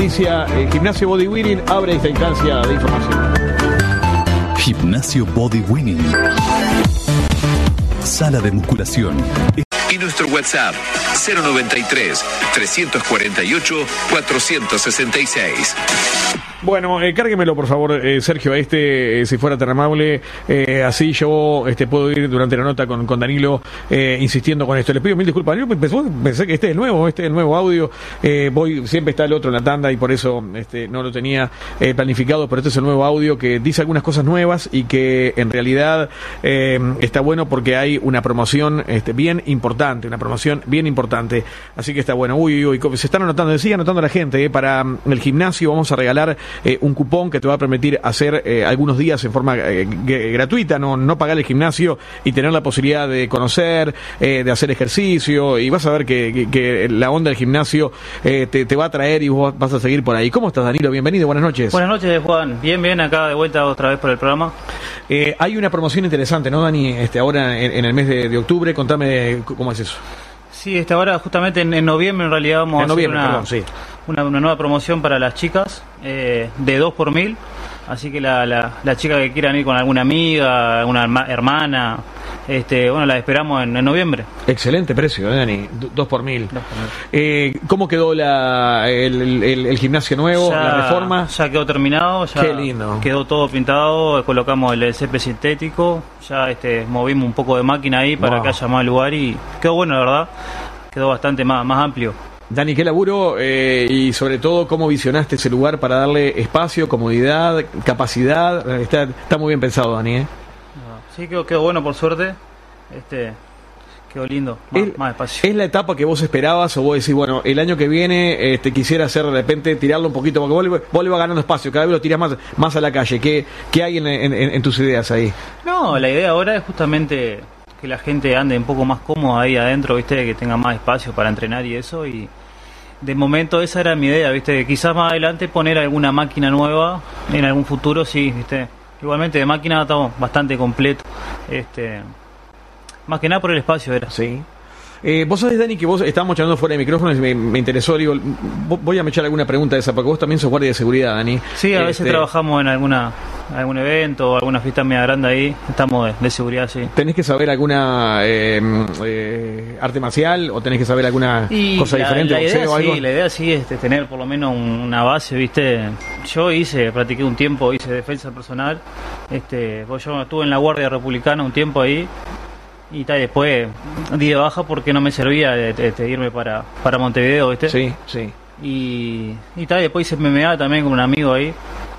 noticia. Gimnasio Body Winning abre esta instancia de información. Gimnasio Body Winning. Sala de musculación. Y nuestro WhatsApp 093-348-466. Bueno, cárguemelo por favor, Sergio, si fuera tan amable, así yo puedo ir durante la nota con Danilo insistiendo con esto. Le pido mil disculpas, Danilo, pensé que este es el nuevo audio, siempre está el otro en la tanda y por eso no lo tenía planificado, pero este es el nuevo audio que dice algunas cosas nuevas y que en realidad está bueno porque hay una promoción bien importante, así que está bueno. Uy, se están anotando, sigue anotando la gente, para el gimnasio vamos a regalar un cupón que te va a permitir hacer algunos días en forma gratuita, no pagar el gimnasio y tener la posibilidad de conocer, de hacer ejercicio, y vas a ver que la onda del gimnasio te va a traer y vos vas a seguir por ahí. ¿Cómo estás, Danilo? Bienvenido, buenas noches. Buenas noches, Juan. Bien, acá de vuelta otra vez por el programa. Hay una promoción interesante, ¿no, Dani? Ahora en el mes de octubre, contame cómo es eso. Sí, ahora justamente en noviembre en realidad vamos a hacer una nueva promoción para las chicas de 2 por 1000. Así que la chica que quieran ir con alguna amiga, alguna hermana, la esperamos en noviembre. Excelente precio, Dani, 2 por 1000. ¿Cómo quedó el gimnasio nuevo, la reforma? Ya quedó terminado, ya qué lindo. Quedó todo pintado, colocamos el césped sintético, ya movimos un poco de máquina ahí para que haya más lugar y quedó bueno, la verdad, quedó bastante más amplio. Dani, qué laburo y sobre todo cómo visionaste ese lugar para darle espacio, comodidad, capacidad. Está muy bien pensado, Dani. Sí, quedó bueno por suerte. Quedó lindo, más espacio. ¿Es la etapa que vos esperabas o vos decís, bueno, el año que viene quisiera hacer de repente tirarlo un poquito, porque vos le vas ganando espacio, cada vez lo tiras más a la calle? ¿Qué hay en tus ideas ahí? No, la idea ahora es justamente que la gente ande un poco más cómoda ahí adentro, ¿viste? Que tenga más espacio para entrenar y eso, y de momento esa era mi idea, ¿viste? Quizás más adelante poner alguna máquina nueva en algún futuro, sí, ¿viste? Igualmente de máquina estamos bastante completo, más que nada por el espacio era. Sí. Vos sabés, Dani, que vos estábamos charlando fuera de micrófono y me interesó, digo, voy a me echar alguna pregunta de esa, porque vos también sos guardia de seguridad, Dani. Sí, a veces trabajamos en algún evento o alguna fiesta media grande ahí, estamos de seguridad, sí. ¿Tenés que saber alguna arte marcial o tenés que saber alguna cosa diferente? La idea, o algo? Sí, la idea sí es tener por lo menos una base, ¿viste? Yo practiqué un tiempo, hice defensa personal, pues yo estuve en la Guardia Republicana un tiempo ahí. Y después di de baja porque no me servía de irme para Montevideo, ¿viste? Sí. Y después hice MMA también con un amigo ahí.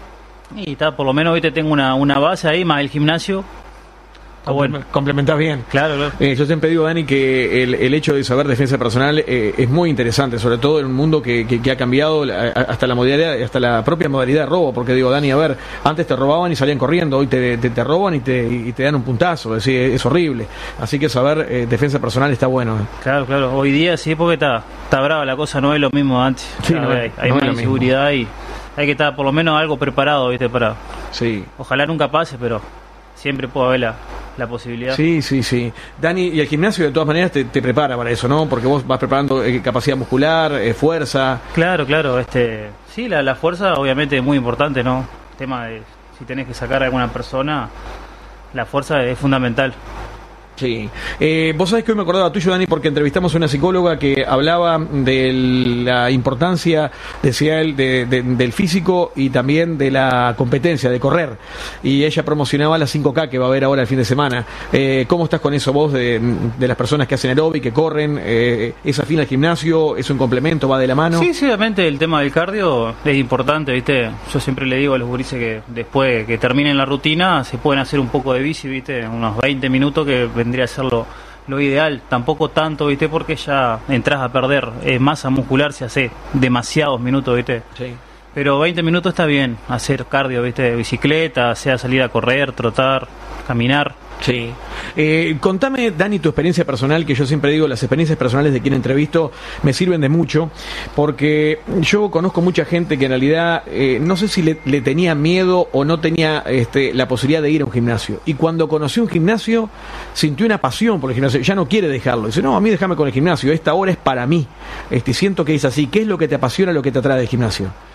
Y por lo menos, ¿viste? Tengo una base ahí, más el gimnasio. Complementás bien. Claro. Yo siempre digo, Dani, que el hecho de saber defensa personal es muy interesante, sobre todo en un mundo que ha cambiado hasta la modalidad, hasta la propia modalidad de robo, porque digo, Dani, a ver, antes te robaban y salían corriendo, hoy te roban y te dan un puntazo, es decir, es horrible. Así que saber defensa personal está bueno. Claro, hoy día sí, porque está brava la cosa, no es lo mismo de antes. Sí, hay más inseguridad y hay que estar por lo menos algo preparado, ¿viste? Sí. Ojalá nunca pase, pero siempre puede haber la posibilidad. Sí. Dani, y el gimnasio de todas maneras te prepara para eso, ¿no? Porque vos vas preparando capacidad muscular, fuerza. Claro. Sí, la fuerza obviamente es muy importante, ¿no? El tema de si tenés que sacar a alguna persona, la fuerza es fundamental. Sí. Vos sabés que hoy me acordaba tuyo, Dani, porque entrevistamos a una psicóloga que hablaba de la importancia, decía él, del físico y también de la competencia, de correr. Y ella promocionaba las 5K que va a haber ahora el fin de semana. ¿Cómo estás con eso vos, de las personas que hacen aeróbic, que corren? ¿Es afín al gimnasio? ¿Es un complemento? ¿Va de la mano? Sí, obviamente el tema del cardio es importante, ¿viste? Yo siempre le digo a los gurises que después que terminen la rutina se pueden hacer un poco de bici, ¿viste? Unos 20 minutos que vendría a ser lo ideal, tampoco tanto, ¿viste? Porque ya entras a perder masa muscular si hace demasiados minutos, ¿viste? Sí. Pero 20 minutos está bien, hacer cardio, ¿viste? Bicicleta, sea salir a correr, trotar, caminar. Sí. Contame, Dani, tu experiencia personal, que yo siempre digo, las experiencias personales de quien entrevisto me sirven de mucho, porque yo conozco mucha gente que en realidad no sé si le tenía miedo o no tenía la posibilidad de ir a un gimnasio. Y cuando conoció un gimnasio, sintió una pasión por el gimnasio, ya no quiere dejarlo. Dice, no, a mí déjame con el gimnasio, esta hora es para mí. Siento que es así. ¿Qué es lo que te apasiona, lo que te atrae del gimnasio?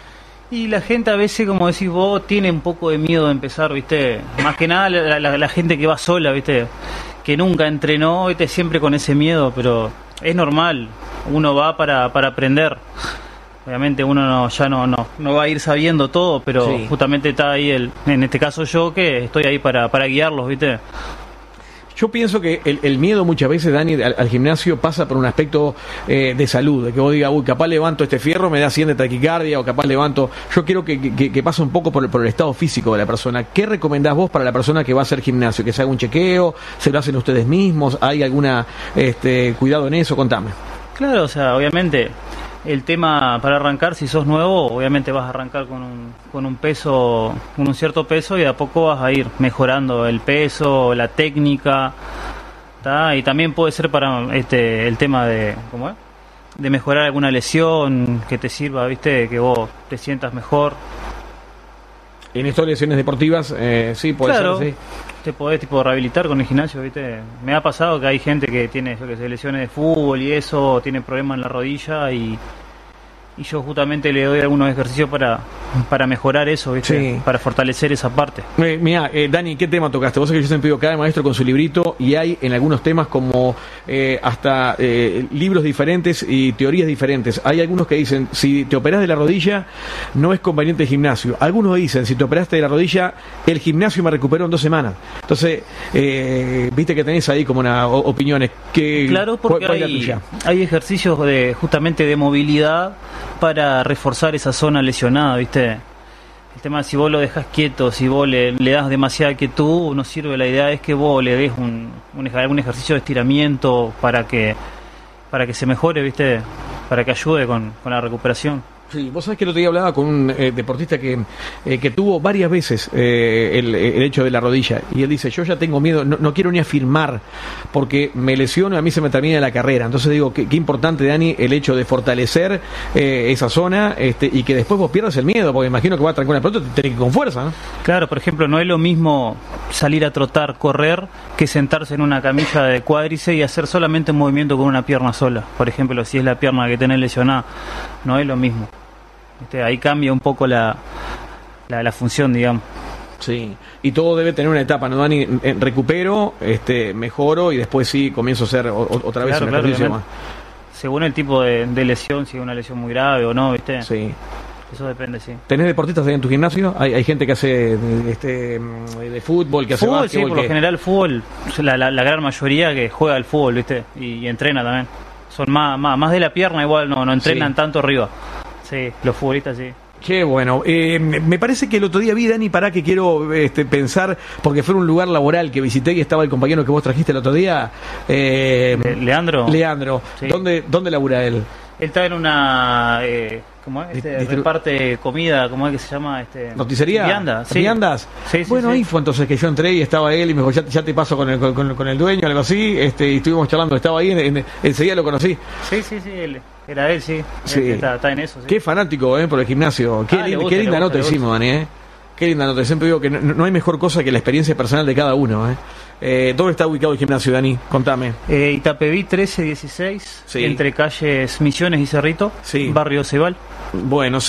Y la gente a veces, como decís vos, tiene un poco de miedo de empezar, ¿viste? Más que nada la gente que va sola, ¿viste? Que nunca entrenó, ¿viste? Siempre con ese miedo, pero es normal. Uno va para aprender. Obviamente uno ya no va a ir sabiendo todo, pero Sí. justamente está ahí, en este caso yo, que estoy ahí para guiarlos, ¿viste? Yo pienso que el miedo muchas veces, Dani, al gimnasio pasa por un aspecto de salud, de que vos digas, uy, capaz levanto este fierro, me da 100 de taquicardia, o capaz levanto... Yo quiero que pase un poco por el estado físico de la persona. ¿Qué recomendás vos para la persona que va a hacer gimnasio? ¿Que se haga un chequeo? ¿Se lo hacen ustedes mismos? ¿Hay alguna cuidado en eso? Contame. Claro, o sea, obviamente el tema para arrancar, si sos nuevo, obviamente vas a arrancar con un peso, con un cierto peso, y de a poco vas a ir mejorando el peso, la técnica, ¿tá? Y también puede ser para el tema de, ¿cómo es? De mejorar alguna lesión que te sirva, ¿viste? Que vos te sientas mejor. En estas lesiones deportivas, sí, puede Claro, ser, sí. te podés rehabilitar con el gimnasio, ¿viste? Me ha pasado que hay gente que tiene, yo que sé, lesiones de fútbol y eso, tiene problemas en la rodilla, y yo justamente le doy algunos ejercicios para mejorar eso, ¿viste? Sí. Para fortalecer esa parte. Mirá, Dani, ¿qué tema tocaste? Vos sabés que yo siempre digo, cada maestro con su librito, y hay en algunos temas como hasta libros diferentes y teorías diferentes. Hay algunos que dicen, si te operás de la rodilla, no es conveniente el gimnasio. Algunos dicen, si te operaste de la rodilla, el gimnasio me recuperó en 2 semanas. Entonces, viste que tenés ahí como una opiniones. Claro, porque ¿cuál es la tuya? hay ejercicios justamente de movilidad para reforzar esa zona lesionada, ¿viste? El tema es si vos lo dejas quieto, si vos le das demasiada quietud, no sirve. La idea es que vos le des algún ejercicio de estiramiento para que se mejore, ¿viste? Para que ayude con la recuperación. Sí, vos sabés que el otro día hablaba con un deportista que tuvo varias veces el hecho de la rodilla, y él dice, yo ya tengo miedo, no quiero ni afirmar porque me lesiono y a mí se me termina la carrera. Entonces digo, qué importante, Dani, el hecho de fortalecer esa zona, y que después vos pierdas el miedo, porque imagino que va a trancar una pelota, te tenés que ir con fuerza, ¿no? Claro, por ejemplo, no es lo mismo salir a trotar, correr, que sentarse en una camilla de cuádriceps y hacer solamente un movimiento con una pierna sola. Por ejemplo, si es la pierna que tenés lesionada, no es lo mismo. ¿Viste? Ahí cambia un poco la función, digamos. Sí, y todo debe tener una etapa, ¿no, Dani? Recupero, mejoro, y después sí comienzo a hacer otra vez un ejercicio más. Según el tipo de lesión, si es una lesión muy grave o no, ¿viste? Sí. Eso depende, sí. ¿Tenés deportistas ahí en tu gimnasio? ¿Hay gente que hace de fútbol, que hace Fútbol, básquetbol? sí, por lo general fútbol, la gran mayoría que juega al fútbol, ¿viste? Y entrena también. Son más de la pierna, igual no entrenan tanto arriba. Sí, los futbolistas sí. Qué bueno. Me parece que el otro día vi, Dani, pará, que quiero pensar, porque fue un lugar laboral que visité y estaba el compañero que vos trajiste el otro día. ¿Leandro? Leandro. Sí. ¿Dónde labura él? Él está en una... ¿cómo es? Reparte comida, ¿cómo es que se llama? ¿Noticería? ¿Viandas? Sí. ¿Viandas? Sí, Bueno, sí. Ahí fue entonces que yo entré y estaba él y me dijo, ya te paso con el dueño, algo así, y estuvimos charlando, estaba ahí, enseguida lo conocí. Sí, era él, sí. Sí. Él está en eso, sí. Qué fanático, por el gimnasio. Qué Le gusta, linda nota hicimos, Dani, Qué linda nota. Siempre digo que no hay mejor cosa que la experiencia personal de cada uno, ¿Dónde está ubicado el gimnasio, Dani? Contame. Itapeví 1316, Sí. entre calles Misiones y Cerrito, Sí. barrio Cebal. Bueno,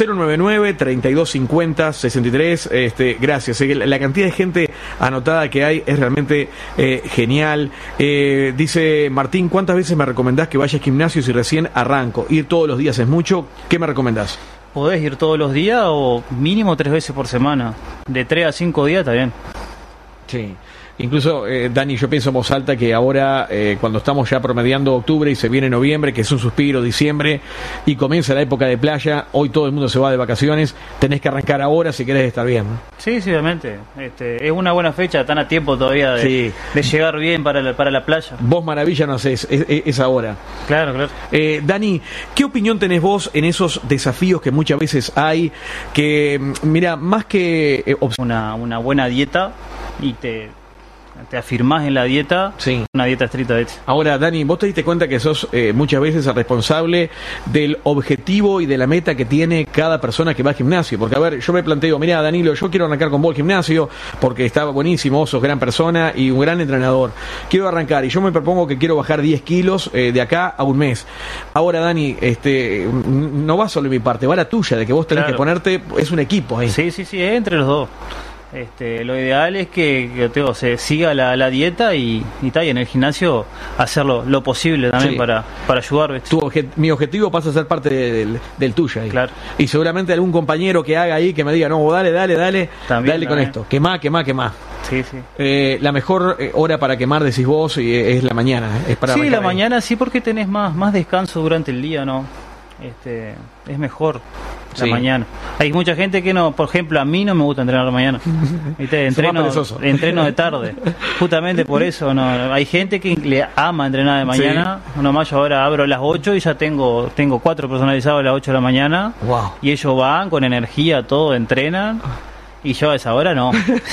099-3250-63. Gracias. La cantidad de gente anotada que hay es realmente genial. Dice Martín, ¿cuántas veces me recomendás que vaya al gimnasio si recién arranco? Ir todos los días es mucho. ¿Qué me recomendás? Podés ir todos los días o mínimo 3 veces por semana. De 3 a 5 días está bien. Sí. Incluso, Dani, yo pienso en voz alta que ahora, cuando estamos ya promediando octubre y se viene noviembre, que es un suspiro, diciembre, y comienza la época de playa, hoy todo el mundo se va de vacaciones, tenés que arrancar ahora si querés estar bien, ¿no? Sí, obviamente. Es una buena fecha, están a tiempo todavía de llegar bien para la playa. Vos maravilla no hacés, es ahora. Claro. Dani, ¿qué opinión tenés vos en esos desafíos que muchas veces hay? Que, mira, más que... Una buena dieta y te afirmás en la dieta, Sí. una dieta estricta, de hecho. Ahora, Dani, vos te diste cuenta que sos muchas veces el responsable del objetivo y de la meta que tiene cada persona que va al gimnasio. Porque, a ver, yo me planteo, mira, Danilo, yo quiero arrancar con vos al gimnasio porque está buenísimo, sos gran persona y un gran entrenador. Quiero arrancar y yo me propongo que quiero bajar 10 kilos de acá a un mes. Ahora, Dani, no va solo mi parte, va la tuya, de que vos tenés Claro. que ponerte, es un equipo ahí. Sí, es entre los dos. Lo ideal es que se siga la dieta y en el gimnasio hacerlo lo posible también Sí. para ayudar, ¿viste? Mi objetivo pasa a ser parte del tuyo ahí. Claro. Y seguramente algún compañero que haga ahí que me diga, no, dale También, con esto, quemá. Sí, sí. La mejor hora para quemar, decís vos, es la mañana. Es para Sí, arrancar la ahí. mañana sí, porque tenés más descanso durante el día, ¿no? Es mejor la Sí. mañana. Hay mucha gente que no, por ejemplo, a mí no me gusta entrenar la mañana. ¿Viste? Sos más perezoso. Entreno de tarde. Justamente por eso, no. Hay gente que le ama entrenar de mañana. Nomás yo ahora abro a las 8 y ya tengo 4 personalizados a las 8 de la mañana. Wow. Y ellos van con energía, todo, entrenan. Y yo a esa hora no.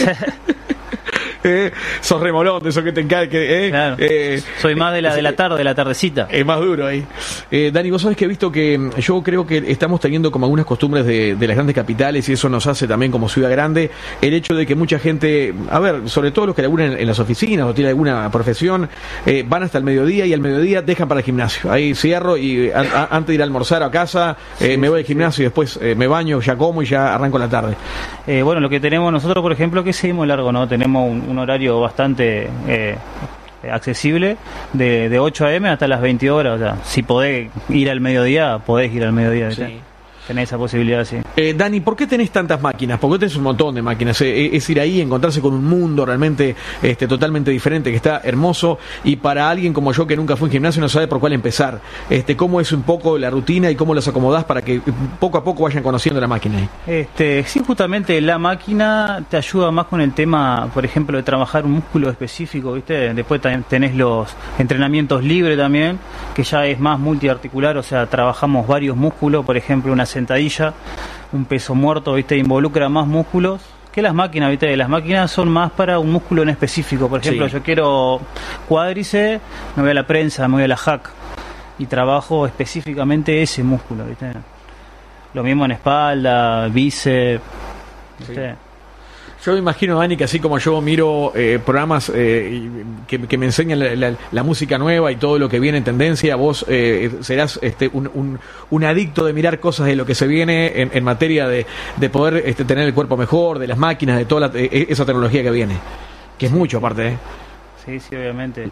Sos remolón de eso que te encanta. Claro. Soy más de la tarde, de la tardecita. Es más duro ahí. Dani, vos sabés que he visto que yo creo que estamos teniendo como algunas costumbres de las grandes capitales y eso nos hace también como ciudad grande el hecho de que mucha gente, a ver, sobre todo los que laburan en las oficinas o tienen alguna profesión, van hasta el mediodía y al mediodía dejan para el gimnasio. Ahí cierro y antes de ir a almorzar a casa, me voy al gimnasio y después me baño, ya como y ya arranco la tarde. Bueno, lo que tenemos nosotros, por ejemplo, que seguimos largo, ¿no? Tenemos un horario bastante accesible de 8 a.m. hasta las 20 horas. O sea, si podés ir al mediodía, podés ir al mediodía. ¿viste? Sí. Tenés esa posibilidad, sí. Dani, ¿por qué tenés tantas máquinas? Porque tenés un montón de máquinas. Es ir ahí, encontrarse con un mundo realmente totalmente diferente, que está hermoso. Y para alguien como yo que nunca fue en gimnasio no sabe por cuál empezar. ¿Cómo es un poco la rutina y cómo las acomodás para que poco a poco vayan conociendo la máquina ahí? Sí, justamente la máquina te ayuda más con el tema, por ejemplo, de trabajar un músculo específico, ¿viste? Después tenés los entrenamientos libres también, que ya es más multiarticular, o sea, trabajamos varios músculos, por ejemplo, una sentadilla, un peso muerto, ¿viste? Involucra más músculos que las máquinas, ¿viste? Las máquinas son más para un músculo en específico. Por ejemplo, Sí. yo quiero cuádriceps, me voy a la prensa, me voy a la hack y trabajo específicamente ese músculo, ¿viste? Lo mismo en espalda, bíceps, ¿viste? Yo me imagino, Dani, que así como yo miro programas que me enseñan la música nueva y todo lo que viene en tendencia, vos serás un adicto de mirar cosas de lo que se viene en materia de poder tener el cuerpo mejor, de las máquinas, de toda esa tecnología que viene. Que es mucho aparte, Sí, obviamente.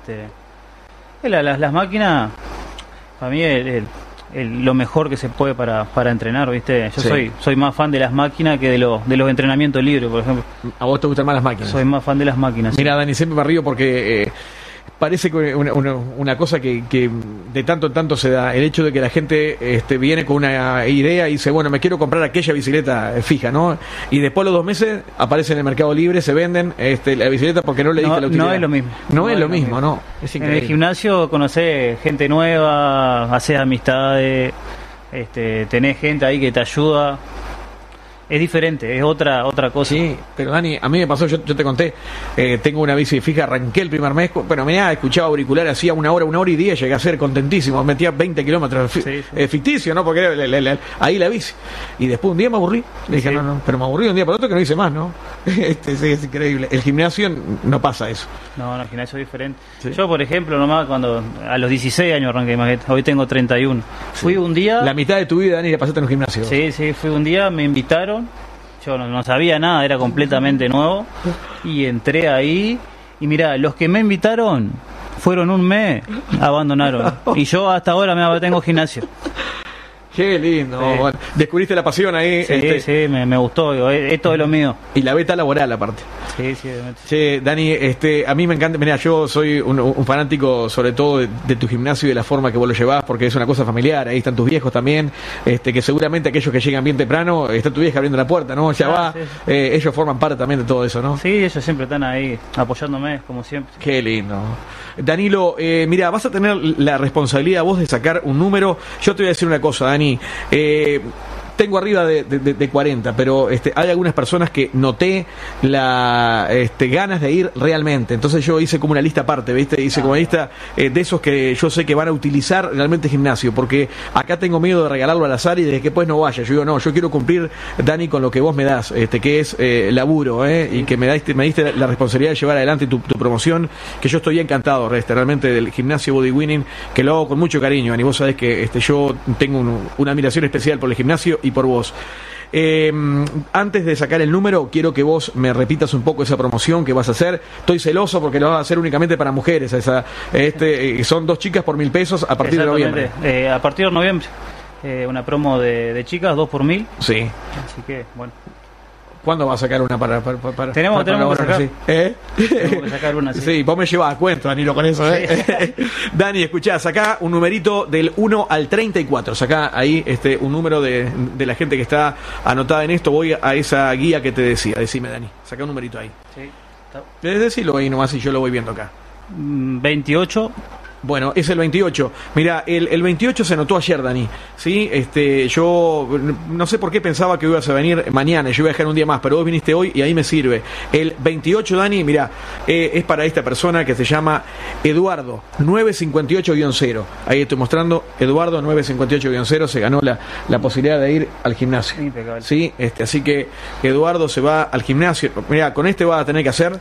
Las máquinas, para mí, lo mejor que se puede para entrenar, ¿viste? Yo Sí. soy más fan de las máquinas que de los entrenamientos libres, por ejemplo. A vos te gustan más las máquinas. Soy más fan de las máquinas. Mira, Dani, siempre me río porque parece que una cosa que de tanto en tanto se da, el hecho de que la gente viene con una idea y dice, bueno, me quiero comprar aquella bicicleta fija, ¿no? Y después a los 2 meses aparece en el Mercado Libre, se venden la bicicleta porque no le diste la utilidad. No es lo mismo. No es lo mismo, ¿no? Es En el increíble. gimnasio conocés gente nueva, haces amistades, tenés gente ahí que te ayuda. Es diferente, es otra cosa. Sí, pero Dani, a mí me pasó, yo te conté, tengo una bici fija, arranqué el primer mes, bueno, mirá, escuchaba auricular, hacía 1 hora y 10, llegué a ser contentísimo, metía 20 kilómetros Sí. ficticio, ¿no? Porque era ahí la bici. Y después un día me aburrí, le dije, Sí. no, pero me aburrí un día para otro que no hice más, ¿no? Sí, es increíble. El gimnasio no pasa eso. No, el gimnasio es diferente. Sí. Yo, por ejemplo, nomás cuando a los 16 años arranqué, imagínate, hoy tengo 31. Fui un día... La mitad de tu vida, Dani, la pasaste en un gimnasio. Sí, fui un día, me invitaron, yo no sabía nada, era completamente nuevo, y entré ahí, y mirá, los que me invitaron fueron un mes, abandonaron, y yo hasta ahora tengo gimnasio. Qué lindo. Sí. Bueno, descubriste la pasión ahí. Sí, me gustó, digo, esto es lo mío. Y la beta laboral aparte. Sí, obviamente. Che, Dani, a mí me encanta, mirá, yo soy un fanático sobre todo de tu gimnasio y de la forma que vos lo llevás, porque es una cosa familiar, ahí están tus viejos también, que seguramente aquellos que llegan bien temprano, está tu vieja abriendo la puerta, ¿no? Ya va, Sí. ellos forman parte también de todo eso, ¿no? Sí, ellos siempre están ahí, apoyándome, como siempre. Qué lindo. Danilo, mira, vas a tener la responsabilidad vos de sacar un número. Yo te voy a decir una cosa, Dani. tengo arriba de 40, pero hay algunas personas que noté ganas de ir realmente. Entonces yo hice como una lista aparte, ¿viste? Hice como una lista de esos que yo sé que van a utilizar realmente gimnasio, porque acá tengo miedo de regalarlo al azar y de que después no vaya. Yo digo, no, yo quiero cumplir, Dani, con lo que vos me das, que es laburo, y que me diste la responsabilidad de llevar adelante tu promoción, que yo estoy encantado realmente del gimnasio Body Winning, que lo hago con mucho cariño, Dani. Vos sabés que yo tengo una admiración especial por el gimnasio y por vos. Antes de sacar el número, quiero que vos me repitas un poco esa promoción que vas a hacer. Estoy celoso porque lo vas a hacer únicamente para mujeres. Son 2 chicas por 1.000 pesos a partir de noviembre. A partir de noviembre, una promo de chicas, 2 por 1.000. Sí. Así que, bueno. ¿Cuándo va a sacar una para tenemos que sacar. Sí. Tenemos que sacar una, sí. Sí, vos me llevas a cuento, Danilo, con eso, Sí. Dani, escuchá, sacá un numerito del 1 al 34. Sacá ahí un número de la gente que está anotada en esto. Voy a esa guía que te decía. Decime, Dani. Sacá un numerito ahí. Sí. Decilo ahí nomás y yo lo voy viendo acá. 28. Bueno, es el 28. Mira, el 28 se anotó ayer, Dani. ¿Sí? Yo no sé por qué pensaba que ibas a venir mañana. Yo iba a dejar un día más, pero vos viniste hoy y ahí me sirve. El 28, Dani, mira, es para esta persona que se llama Eduardo 958-0. Ahí estoy mostrando. Eduardo 958-0 se ganó la posibilidad de ir al gimnasio. Impecable. ¿Sí? Así que Eduardo se va al gimnasio. Mira, con vas a tener que hacer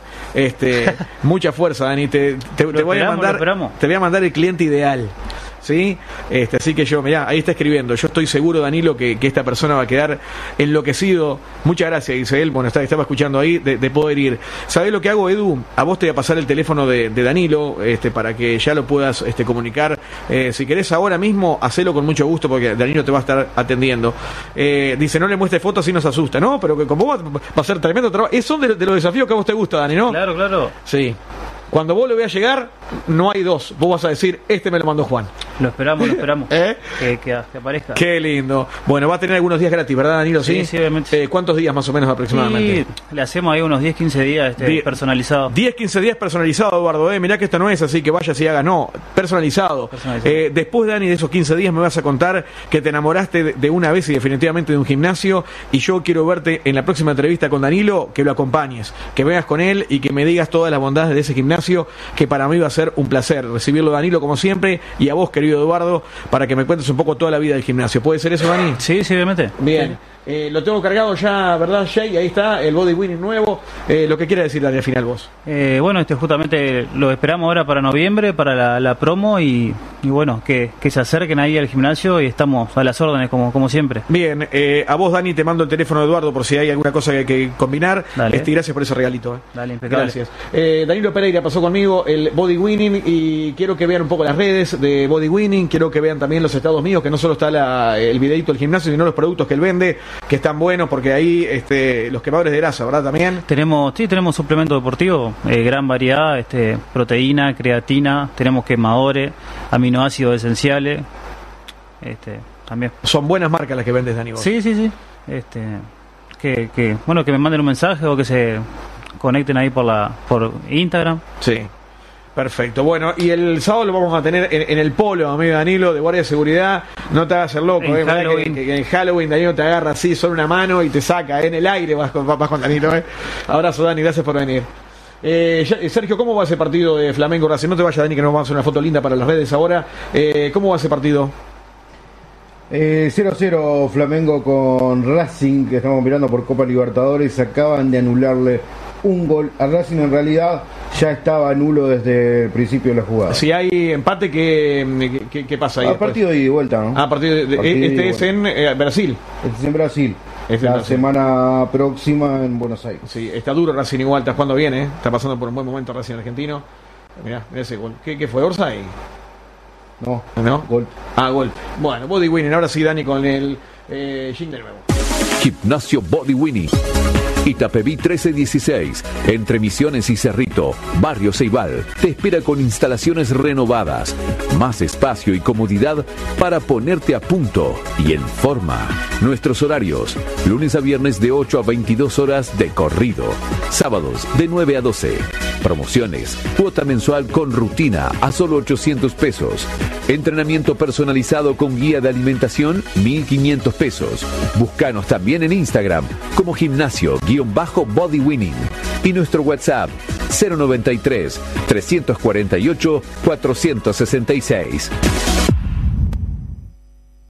mucha fuerza, Dani. Te voy a mandar. Te voy a mandar el cliente ideal, ¿sí? Así que mirá, ahí está escribiendo. Yo estoy seguro, Danilo, que esta persona va a quedar enloquecido. Muchas gracias, dice él. Bueno, estaba escuchando ahí de poder ir. ¿Sabés lo que hago, Edu? A vos te voy a pasar el teléfono de Danilo, para que ya lo puedas comunicar. Si querés ahora mismo, hacelo con mucho gusto, porque Danilo te va a estar atendiendo. Dice, no le muestres fotos, así nos asusta, ¿no? Pero que con vos va a ser tremendo trabajo. Son de los desafíos que a vos te gusta, Dani, ¿no? Claro, claro. Sí. Cuando vos le veas llegar, no hay 2. Vos vas a decir, me lo mandó Juan. Lo esperamos. Que aparezca. Qué lindo. Bueno, va a tener algunos días gratis, ¿verdad, Danilo? Sí, obviamente. ¿Cuántos días más o menos aproximadamente? Le hacemos ahí unos 10-15 días personalizados. 10-15 días personalizado, Eduardo. Mirá que esto no es así que vayas y hagas, no. Personalizado. Después, Dani, de esos 15 días me vas a contar que te enamoraste de una vez y definitivamente de un gimnasio, y yo quiero verte en la próxima entrevista con Danilo, que lo acompañes, que vengas con él y que me digas todas las bondades de ese gimnasio, que para mí va a ser un placer recibirlo, Danilo, como siempre, y a vos, querido Eduardo, para que me cuentes un poco toda la vida del gimnasio. ¿Puede ser eso, Dani? Sí, obviamente. Bien. Sí. Lo tengo cargado ya, ¿verdad, Jay? Ahí está, el Body Winning nuevo. Lo que quiera decir, Dani, al final vos. Bueno, justamente lo esperamos ahora para noviembre, para la promo, y bueno, que se acerquen ahí al gimnasio y estamos a las órdenes, como siempre. Bien, a vos, Dani, te mando el teléfono de Eduardo por si hay alguna cosa que hay que combinar. Dale. Gracias por ese regalito. Dale, impecable. Gracias. Danilo Pereira pasó conmigo, el Body Winning, y quiero que vean un poco las redes de Body Winning, quiero que vean también los estados míos, que no solo está el videito del gimnasio, sino los productos que él vende, que están buenos, porque ahí los quemadores de grasa, ¿verdad? También tenemos suplemento deportivo, gran variedad, proteína, creatina, tenemos quemadores, aminoácidos esenciales, también. Son buenas marcas las que vendes, Dani, vos. Sí. Que me manden un mensaje o que se conecten ahí por Instagram. Sí. Perfecto, bueno, y el sábado lo vamos a tener en el polo, amigo Danilo, de guardia de seguridad. No te hagas ser loco, en Halloween. Que en Halloween Danilo te agarra así, solo una mano y te saca en el aire, vas con Danilo. Abrazo, Dani, gracias por venir. Sergio, ¿cómo va ese partido de Flamengo Racing? No te vayas, Dani, que nos vamos a hacer una foto linda para las redes ahora. ¿Cómo va ese partido? 0-0 Flamengo con Racing, que estamos mirando por Copa Libertadores. Acaban de anularle un gol a Racing. En realidad ya estaba nulo desde el principio de la jugada. Si hay empate, ¿qué pasa ahí? Partido de ida y vuelta, ¿no? Partido es en Brasil. Este es en Brasil. Semana próxima en Buenos Aires. Sí, está duro Racing igual, está jugando bien, está pasando por un buen momento Racing argentino. Mirá ese gol. ¿Qué fue? ¿Orsay? No, gol. Gol. Bueno, Body Winning, ahora sí, Dani, con el jingle nuevo. Gimnasio Body Winning. Itapeví 1316, entre Misiones y Cerrito, Barrio Ceibal, te espera con instalaciones renovadas, más espacio y comodidad para ponerte a punto y en forma. Nuestros horarios, lunes a viernes de 8 a 22 horas de corrido, sábados de 9 a 12. Promociones, cuota mensual con rutina a solo 800 pesos. Entrenamiento personalizado con guía de alimentación, 1.500 pesos. Búscanos también en Instagram como gimnasio_bodywinning y nuestro WhatsApp 093 348 466.